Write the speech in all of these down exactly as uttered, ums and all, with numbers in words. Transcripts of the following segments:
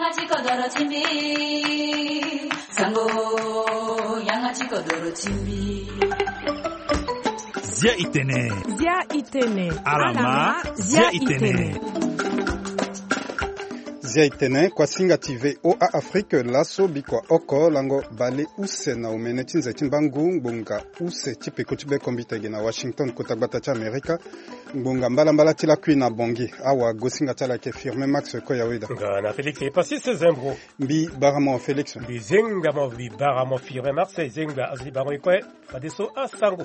양아치 거더러 침비 상고 양아치 거더러 침비 Zia Itene. Zia Itene. Alama Zia Itene. Zia Itene kwa singa T V O A Afrique laso bikwa oko lango bale use na umene tinze timbangu ngbunga use tipeko tibe kombitege na Washington kotagbata cha Amerika ngbunga mbala mbala tila kui na bongi awa gosinga tala ke firme Max ko yawida ngana Felix e pasi se zembro mbi baramo Felix mbi zenga mo bi baramo firme Max zenga azli baro ko fadeso asango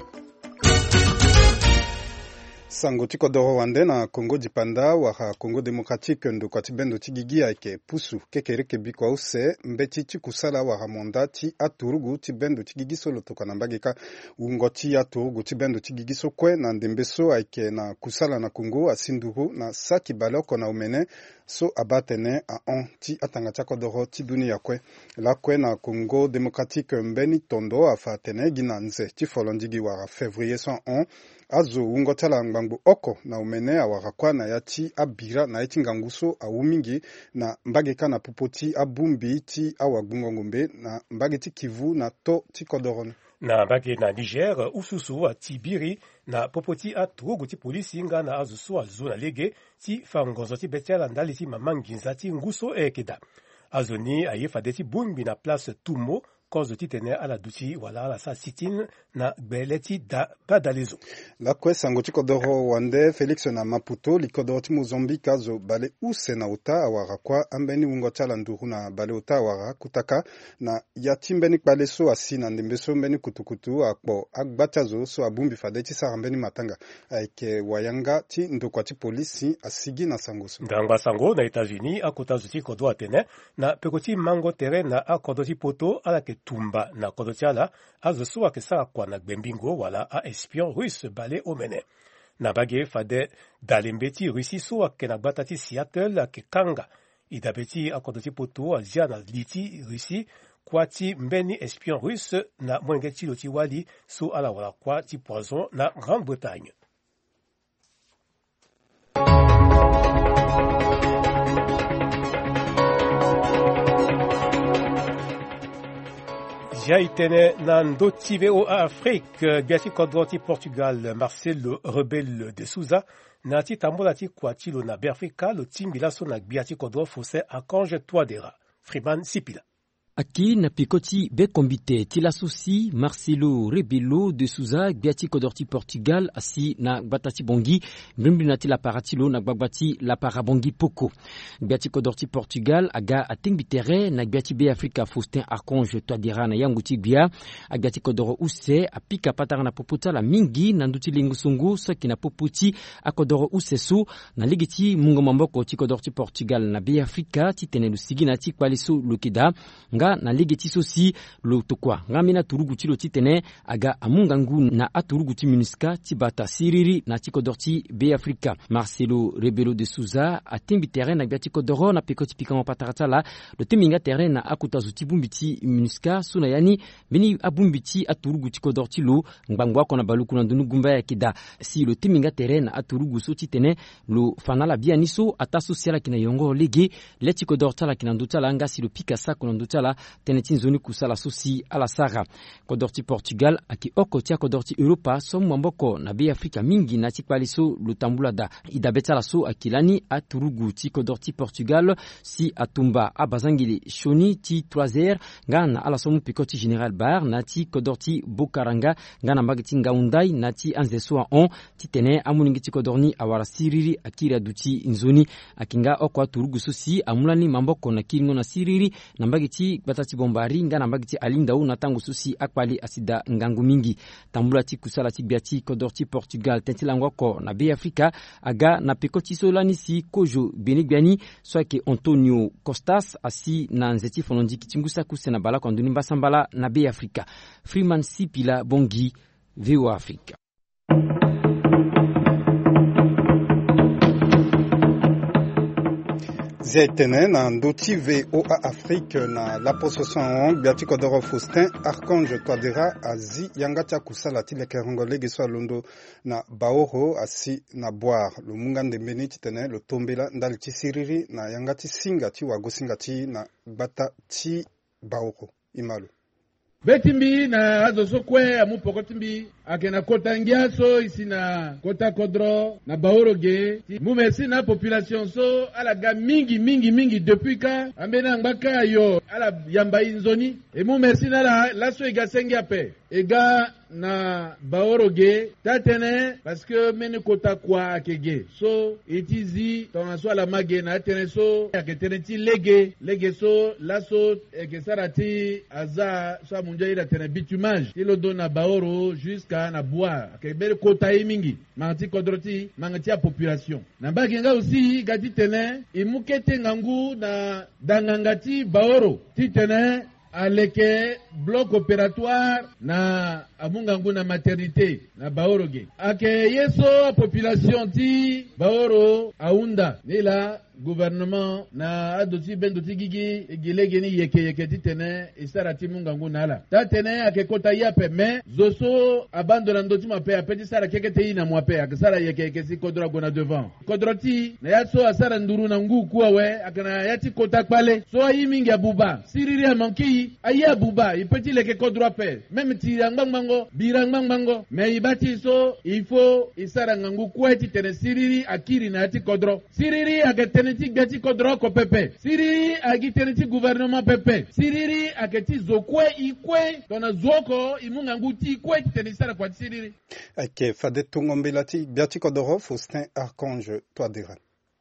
sango tiko doro wande na Congo dipanda wa Congo Democratique ndo kwa tibendo tigigi ake pusu kekereke bikwa use mbeti tikusala wa monda ti aturugu tibendo tigigi solo toka na mbageka ungoti aturugu tibendo tigigi sokwe na ndembeso ake na kusala na Congo asinduru na saki baloko na umene so abatene a on ti atanga chako doro ti dunia kwe la kwe na Congo Democratique mbeni tondo afatene ginanze ti folondigi wa février cent un azo ungotala ngbangu oko na umene awarakwa na yati abira na eti nganguso awumingi na mbageka na popoti abumbi ti awagungongombe na mbageti Kivu na to ti Kodoron na mbage na Niger ususu a Tibiri na popoti aturugu ti polisi nga na azusu azu na lege ti fangonzo ti betiala ndali ti mamanginza ti nguso ekeda azoni ayefade ti bumbi na place Tumo cause ti tene ala duti wala ala sa sitin na gbeleti da badalezo la kwe sango ti kodoro wande Felix na Maputo likodoro ti Mozambique azo bale use na uta awara kwa ambeni ungo tala nduru na bale uta awara kutaka na yati mbeni kbale so asi na ndembeso mbeni kutukutu akpo agbatazo so abumbi fade ti sara mbeni matanga aike wayanga ti ndokwa ti polisi asigi na sango so ndangba sango na États-Unis akotazo ti kodo atene na pekoti mango tere na akodo ti poto ala ke tumba na kodotiala azo suwa ke sara kwa na gbembingo wala a espion russe bale omene na bage fade dalembeti russi suwa ke na gbata ti Seattle ke kanga idabeti akodoti poto azia na liti russi kwa ti mbeni espion russe na mwenge ti lo ti wali so ala wala kwa ti poison na Grande-Bretagne. Jaitene Nando T V O A Afrique, biati kodroti Portugal, Marcelo Rebelo de Souza, nati tambola ti kwatilo na Berfika, lo timbila so na biati kodro fose Archange Touadéra, Freeman Sipila. Aki na pikoti be kombite ti l'asoci Marcelo Rebelo de Souza biati kodorti Portugal asi na gbatati bongi mbimbi na ti la paratilo na gbagbati la parabongi poko biati kodorti Portugal aga atingbitere na biati be Afrika Faustin Archange Touadéra na yanguti bia agati kodoro use apika patara na popota la mingi na nduti lingusungu soki na popoti akodoro use su na ligiti mungo mamboko ti kodorti Portugal na be Afrika ti tene lusigi na ti kwaliso lokida nga na legeti sosi lo tokwa ngamina turugu ti lo titene aga amungangu na aturugu ti MINUSCA ti bata siriri na tikodorti be Afrika. Marcelo Rebelo de Souza atimbi terrain na biati kodoro na pekoti pikamo pataratala lo teminga terrain na akutazu ti bumbi ti MINUSCA suna yani beni abumbi ti aturugu ti kodorti lo ngbangwa kona baluku na ndunu gumba ya kida si lo teminga terrain na aturugu so titene lo fanala biani so ata sosiala kina yongo lege leti kodortala kina ndutala nga si lo pika sa kona ndutala tenetin zoni kusala sosi ala sara kodorti Portugal aki oko tia kodorti Europa som mwamboko na be Afrika mingi na tikpaliso lutambulada idabetala so akilani aturugu ti kodorti Portugal si atumba abazangili shoni ti troisière ngana ala somu pikoti General Bar na ti kodorti Bokaranga ngana mbagiti ngaundai na ti anzeso on ti tene amuningi ti kodorni awara siriri akira duti nzoni akinga oko aturugu sosi amulani mamboko na kiringo na siriri na mbagiti batati bombari ngana mbagiti alinda u na tango susi akpali asida ngangu mingi tambula ti kusala ti biati kodorti Portugal tentilangwa ko na be Afrika aga na pekoti solani si kojo benigbiani soake Antonio Costas asi na nzeti fonondi kitingusa kusena bala kwa nduni mbasambala na be Afrika. Freeman Sipila Bongi V O A Afrika. Ziaitene na ndoti V O A Afrique na lapo soixante-onze biati kodoro Faustin Archange Twadera azi yangatia kusala tileke rongolege so londo na baoro asi na boire lo mungande mbeni titene lo tombela ndali tisiriri na yangati singa ti wago singa ti na bata ti baoro imalo Betimbi na azo sokwe amu pokotimbi akena kota ngiaso isi na kota kodro na baoroge mu merci na population so ala ga mingi mingi mingi depuis ka ambena ngaka yo ala yamba inzoni e mu merci na la laso ega sengi ape ega na baoroge tatene parce que mene kota kwa akege so itizi tona so ala mage na tene so aketene ti lege lege so laso eke sarati aza so munja ira tene bitumage tilo dona baoro jusqu'à na bois akebele kota mingi manti kodroti mangati a population na bagenga aussi gati tene imukete ngangu na dangangati baoro ti tene aleke bloc opératoire na amungangu na maternité na baoroge ake yeso population ti baoro aunda nila gouvernement na adoti bendoti gigi egilege ni yeke yeke ti tene isarati mungangu nala ta tene ake kota yape me zoso abandona ndoti mape apeti sara keke te ina mwape ake sara yeke yeke si kodra gona devant kodroti na yaso asara nduru na ngu kuwa we ake na yati kota kpale so ayi mingi abuba siriri amanki ayi abuba ipeti leke kodra pe même ti angbangango birangbangango me ibati so il faut isara ngangu kuwa ti tene siriri akiri na yati kodro siriri ake tene Teneti gati kodro ko pepe. Siriri agi teneti gouvernement pepe. Siriri agati zokwe ikwe tona zoko imunga nguti ikwe tenisara kwa siriri. Ake fade tungombelati biati kodoro Faustin Archange Twadera.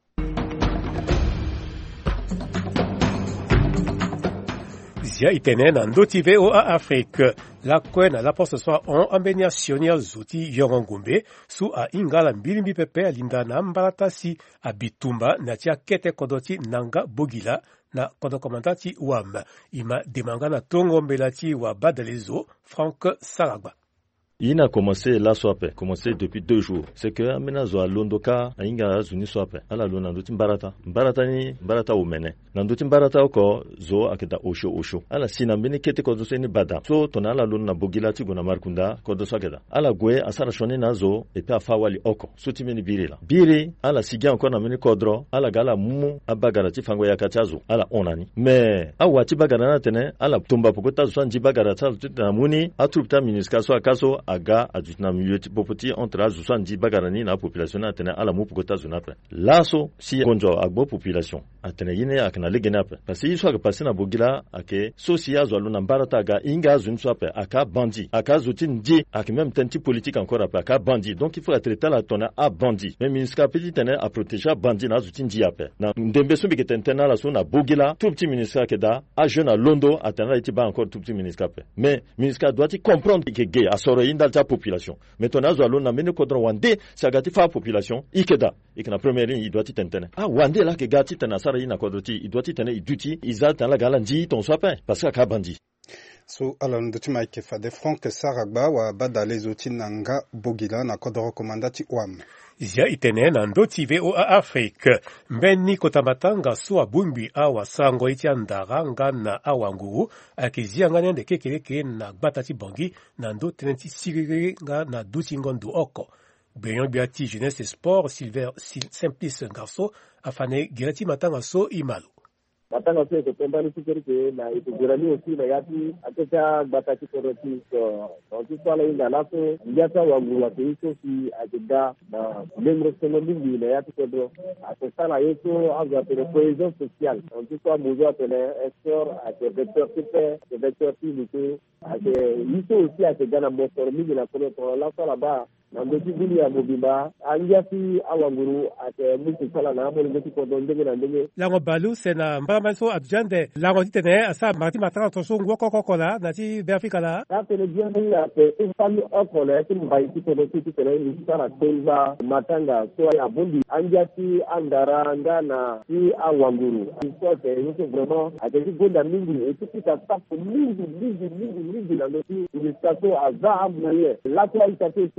Zia itene na ndoti V O A Afrique. La kwe na la poste soa on ambenia sionia zuti yorongumbe su a ingala mbilimbi pepe alinda na mbalatasi a bitumba na tia kete kodoti nanga bogila na kodokomandati wam. Ima demanga na tongo mbelati wa badalezo Franck Salagba. Il a commencé la soirée, commencé depuis deux jours. C'est que amenazo a londoka a inga zuni soirée. Ala lona ndotim barata, barata ni barata umene. Nandotim barata oko zo akeda osho osho. Ala sinambini kete kodo se ni bada. So tona ala lona bogila tigo na markunda kodo sageda. Ala gwe asara shone na zo epe afawali oko. Suti mini biri la. Biri ala sigia encore na mini kodro. Ala gala mumu abagara ti fango ya kachazo. Ala onani. Me awa ti bagara na tene ala tumba pokota zo sanji bagara ta na muni atrupta miniska so akaso aga adutna miyoti popoti entre soixante-dix bagarani na population atena ala mu pokota zunapre laso si konjo agbo population atena yine akna legenapre parce que soit passé na bogila ake socia zo aluna barata ga inga zun soape aka bandi aka zutin di ak même tenti politique encore après aka bandi donc il faut traiter la tona a bandi même ministre petit tena a protéger bandi na zutin di ape na ndembe sumbi ke tentena la sona bogila tout petit ministre keda a jeune à Londo atena iti ba encore tout petit ministre ape mais ministre doit comprendre que gay a soro ta population. Maintenant, zo alona mene kodro wande sagati fa population ikeda. Ikna première ligne il doit tentene. Ah wande la ke gati tena sara ina kodoti il doit tene iduti iza tan la galandi ton soapin parce que ka bandi. So alon ndoti maike fa de Franck Saragba wa badale zoti nanga bogila na kodro komandati wam. Zia itene na ndoti V O A Afrique. Mbeni kotamatanga suwa bumbi awa sango iti andara nga na awanguru akizia nga nende kekeleke na batati bangi na ndo tenenti siriri nga na duti ngondu oko. Benyon biati jeunesse sport Silver Simplice Garçon afane girati matanga so imalo. Matanga so ko pembani sikirike na itugurani osi na yati ateta batati koroti so onti swala inga laso njata wangu wa kiso si ajida na lengro senombi na yati kodro atesala yeso aza de cohésion sociale onti swa muzo atene esor ate vecteur type de vecteur type ate yiso aussi ate gana motor mingi na kono to la sala ba na ndoti bili ya mobimba anjati awanguru ate musi sala na mo ndoti kodro ndenge na ndenge la ngobalu sena maso adjande la ngotene asa marti matanga toso ngoko kokola nati befikala ta tele bien ya pe ifami okole ti mbaiti tele ti tele ni sara tenza matanga so ya bundi anjati andara ngana ti awanguru so te yuko vraiment ate gonda mingi et tout ça ça mingi mingi mingi mingi na ndoti ni stato aza amnaye la kwa itato so ati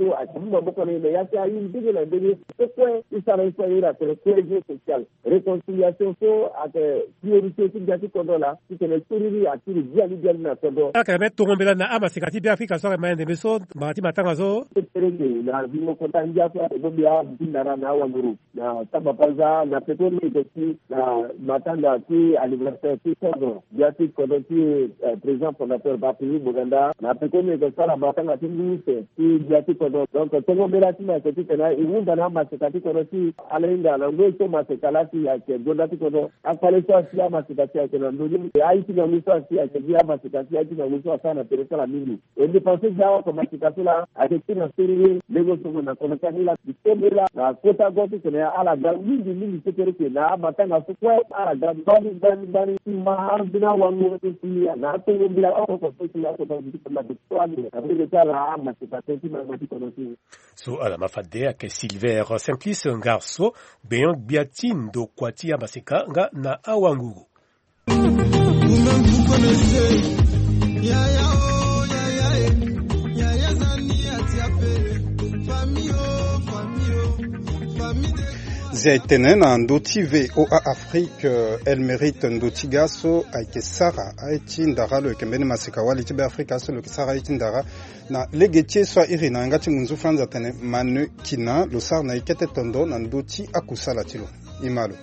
fuma boko ne ya ta yin dige na dige ko ko isa na isa ira te cohésion sociale réconciliation so ate priorité ti gati ko dola ti ke turiri atiri diali diali na ko do aka me to ngombela na ama sikati bi Afrika so ma ende meso mati matanga zo terenge na bimo ko tanja so e bobia binara na wanguru na tabapaza na petoni ti na matanga ti anniversaire ti ko gati ko do ti président fondateur Bapili Boganda na petoni ko sala matanga ti nguse ti gati ko do donc to ngombela ti na ti tena iwunda na masikati ko ti alenga na ngo to masikati ya ke gonda ti ko do akale so si ama masikati ya ke na ndo ni ai ti na miso si ya ke dia masikati ya ti na miso sana teresa la mingi e de penser jawa ko masikati la ake ti na siri lego so na ko na kanila ditembela na kota goti tena ala ga mingi mingi ti teresa na matanga so kwa ala ga bani bani bani ma har bina wangu ti na to bila ko ko ti la ko ti na de twani avec ta la masikati ti na mati ko no ti so ala mafadea ke Silver Simplice Ngarso beyon biatin do kwati ya masika nga na awanguru Ziaitene na ndoti V O A Afrique elle mérite ndoti gaso aike Sara aiti ndara lo kembeni masika wali tibe Afrika so lo Sara aiti ndara na legetie so irina ngati munzu franza tene manu kina lo sar na ikete tondo na ndoti akusala tilo imalo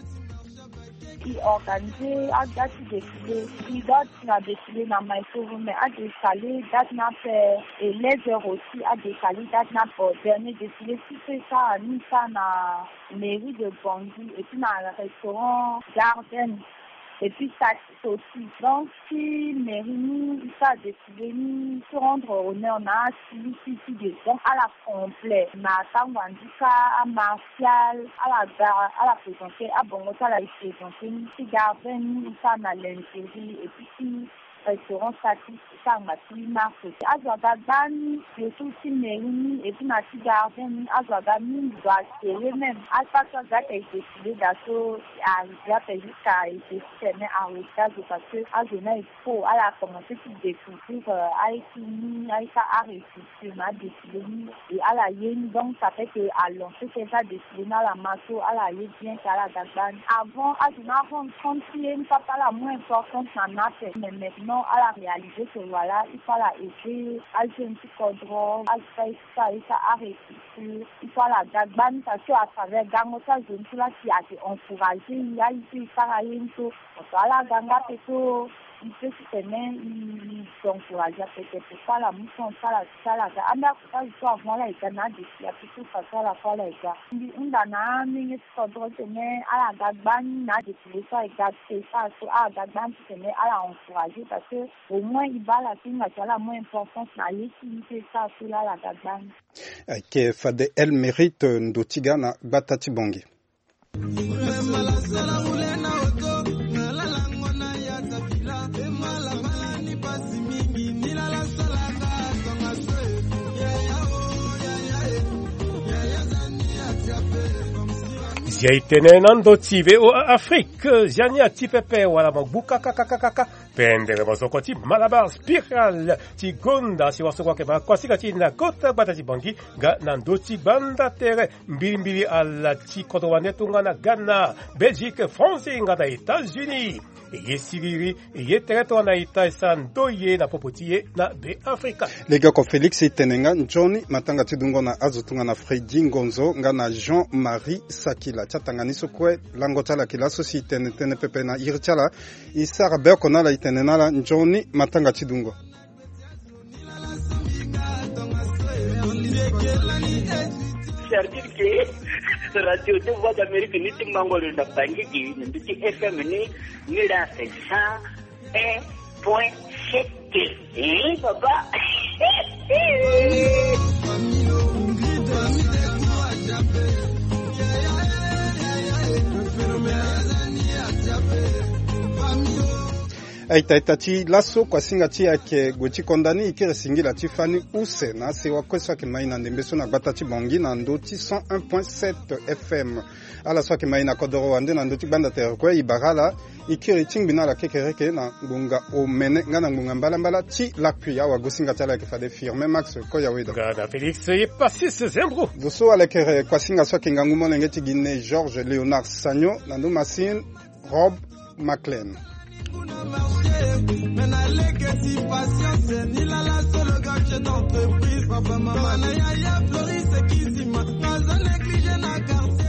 qui organisé à date défilé, qui date n'a défilé dans ma mais à décalé, date n'a fait, et les heures aussi à décalé, date n'a pas dernier défilé, si c'est ça, nous ça na mairie de Bangui, et puis dans le restaurant Garden, et puis ça aussi. Donc si mairie, ça a décidé, nous se rendre honneur, on a suivi ici des donc à la complète, na Tangwandika, à Martial, à la gare, à la présenter, à Bongota, à la présenter, si Garden, ça na l'intérêt, et puis si restaurant statique, ça m'a pris marche. À Zouagagani, je suis aussi mairie, et puis ma petite garden, à Zouagagani, je dois serrer même. À chaque fois, j'ai décidé d'assaut, arriver à faire jusqu'à essayer à retage, parce que à Zona, il faut, à la commencer de découvrir, à étudier, à essayer à réfléchir, à décider, et à la yen, donc ça fait que à long, c'est déjà décidé à la masso, à la yen, bien qu'à la Gagban. Avant, à Zona, avant, quand il y a une papa la moins importante, ça n'a fait, mais maintenant, à la réaliser que voilà, il faut la aider, à jouer un petit contrôle, à faire ça et ça, à réfléchir, il faut la gagban, parce qu'à travers Gangota, je ne sais pas qui a été encouragé, il y a ici, ça a rien tout, on peut la ganga, plutôt, il peut se tenir, il s'encourage, peut-être, pour ça, la mousse, ça, la, ça, la, ah, mais après, il faut avoir la gana, il y a plutôt ça, ça, la, fois, la, gars. On a un, mais il faut tenir, à la gagban, n'a des filets, ça, et gagner, ça, à la gagban, tu tenir, à la encourager, parce que, au moins, il va la fin, la la moins importante, na l'équité, ça, c'est là, la gagban. Que Fade, elle mérite Ndotiga na Batati Bongi. Ziaitene nando tive o Afrique, Ziania tipepe wala mabuka kakakaka, pendere mazokoti malabar spiral, ti gonda si wasokwa keba kwa sikati na kota batati bangi, ga nando ti banda tere, mbili mbili ala ti kotowane tunga na Ghana, Belgique, France, ngada États-Unis. Eye siriri, eye tereto na ita isa ndoye na popotiye na be Afrika. Lega ko Felix itenenga Johnny matanga tidungo na azutunga na Fredi Ngonzo nga na Jean-Marie Sakila. Chatanga niso kwe lango tala kila societe netene pepe na irchala. Isara beko na la itenena la Johnny matanga tidungo. C'est-à-dire que radio de voix d'Amérique ni ti mangolo da bangi ki ni ti F M ni ni la cent un point sept. Eh papa. aita itati laso kwa singa ti yake gweti kondani ikere singila ti fani use na se wakwesa ke maina ndembeso na batati bongi na ndoti cent un point sept F M ala so ke maina kodoro wande na ndoti banda ter kwa ibarala ikiri tingbina la kekereke na ngunga o mene ngana ngunga mbala mbala ti l'appui ya wagosinga tala ke fade firme max ko ya wedo gana Felix e passis zembro doso ala kere kwa singa so ke ngangumo ngeti Guinée Georges Léonard Sagno na ndo Massine Rob McLean. Mais la legacy patience ni la la seule gâche d'entreprise papa maman na ya ya Floris qui s'ima pas négligé na carte